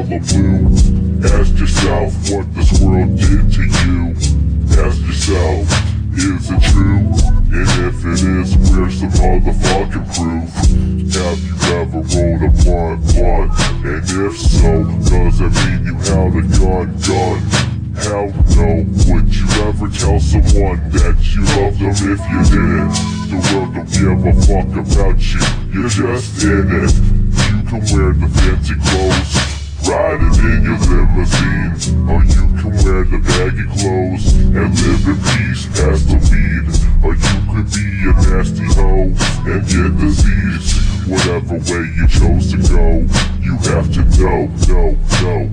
yellow blue. Ask yourself what this world did to you. Ask yourself, is it true? And if it is, where's the motherfucking proof? Have you ever rolled a blunt? And if so, does it mean you held a gun? Hell no. Would you ever tell someone that you love them if you didn't? The world don't give a fuck about you, you're just in it. You can wear the fancy clothes, riding in your limousine, or you can wear the baggy clothes and live in peace past the weed. Or you could be a nasty hoe and get disease. Whatever way you chose to go, you have to know.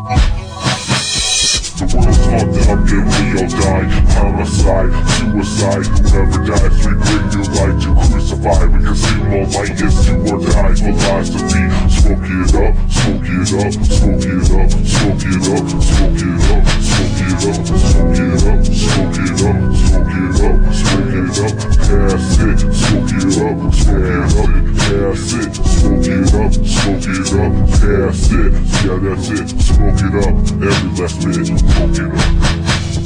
The world's fucked up and we all die. Homicide, suicide, whoever dies, we bring new light to crucify. We consume all light is do or die. Philosophy, smoke it up, smoke it up, smoke it up, smoke it up, smoke it up, smoke it up, smoke it up, smoke it up, smoke it up, smoke it up, pass it, smoke it up, smoke it up, pass it, smoke it up, smoke it up, pass it. Yeah, that's it, smoke it up, every last minute, smoke it up.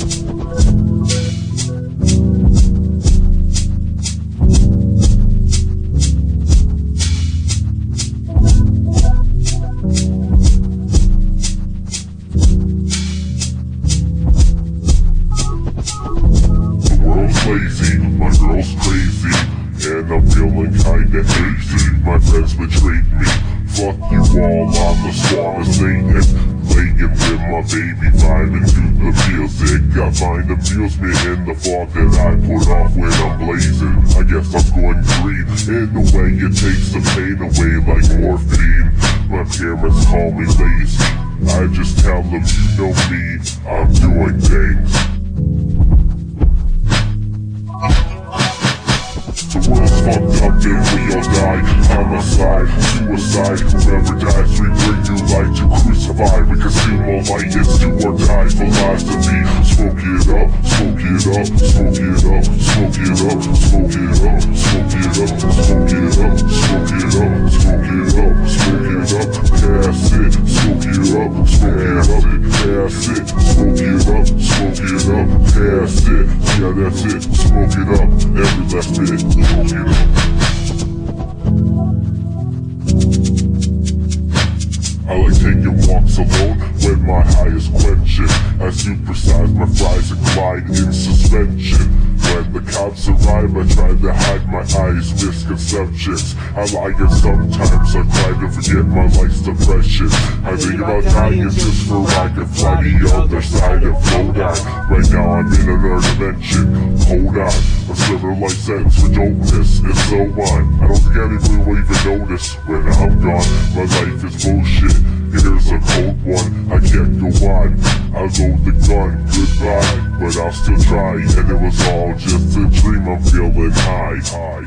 Lazy, my girl's crazy, and I'm feeling kinda hazy. My friends betrayed me. Fuck you all, I'm the swan of Satan. Laying with my baby, vibing to the music. I find amusement in the fog that I put off when I'm blazing. I guess I'm going green. In a way it takes the pain away like morphine. My parents call me lazy. I just tell them, you know me, I'm doing things. The world's fucked up and we all die. Homicide, suicide, whoever dies, we bring new light to crucify. We consume all light, it's do or die. Philosophy, smoke it up, smoke it up, smoke it up, smoke it up, smoke it up, smoke it up, smoke it up, smoke it up, smoke it up, smoke it up, pass it, smoke it up, smoke it up, pass it, smoke it up, smoke it up, pass it. Yeah, that's it, smoke it up, every last minute, smoke it up. I like taking walks alone when my high is quenching. I supersize my fries and glide in suspension. When the cops arrive, I try to hide my eyes' misconceptions. I lie and sometimes I try to forget my life's depression. I think about dying just for I can fly the other side and float on. Right now I'm in another dimension. Hold on, I'm serving life sentence for dopeness and so on. I don't think anyone will even notice when I'm gone. My life is bullshit. Here's a cold one, I can't go on. I load the gun, goodbye, but I'll still try. And it was all just a dream, I'm feeling high.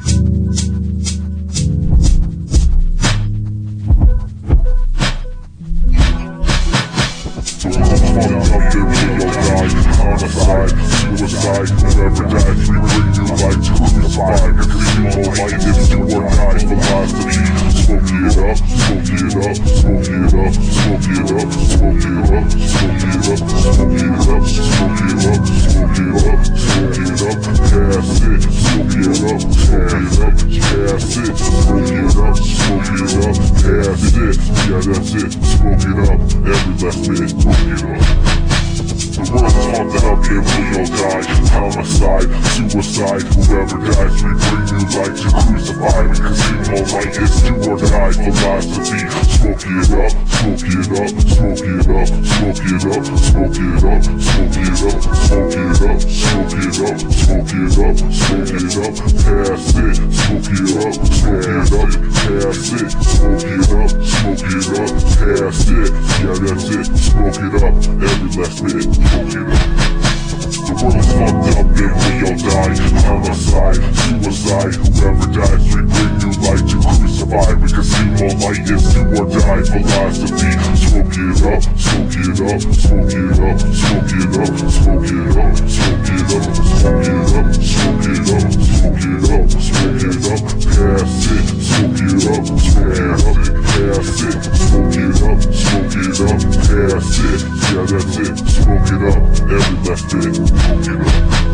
Fucked up and we all die. Homicide, suicide, whoever dies, we bring new light to crucify. We consume all light, it's do or die. Philosophy, smoke it up, smoke it up, smoke it up, smoke it up, smoke it up, smoke it up, smoke it up, smoke it up, smoke it up, smoke it up, pass it, smoke it up, smoke it up, pass it, smoke it up, smoke it up, pass it. Yeah, that's it, smoke it up, every last minute, smoke it up. The world's fucked up and we all die. Homicide, suicide, whoever dies, we bring new light to crucify. We consume all light, it's do or die. Philosophy, smoke it up, smoke it up, smoke it up, smoke it up, smoke it up, smoke it up, smoke it up, smoke it up, smoke it up, smoke it up, pass it, smoke it up, smoke it up, pass it, smoke it up, smoke it up, pass it. Yeah, that's it, smoke it up, every last minute, smoke it up. The world's fucked up and we all die. Homicide, suicide, whoever dies, we bring new light to crucify. We consume all light, it's do or die. Philosophy, smoke it up, smoke it up, smoke it up, smoke it up, smoke it up, smoke it up, smoke it up, smoke it up, smoke it up, smoke it up, pass it, smoke it up, smoke it up. pass it, smoke it up, pass it, yeah that's it, smoke it up, every left it, smoke it up.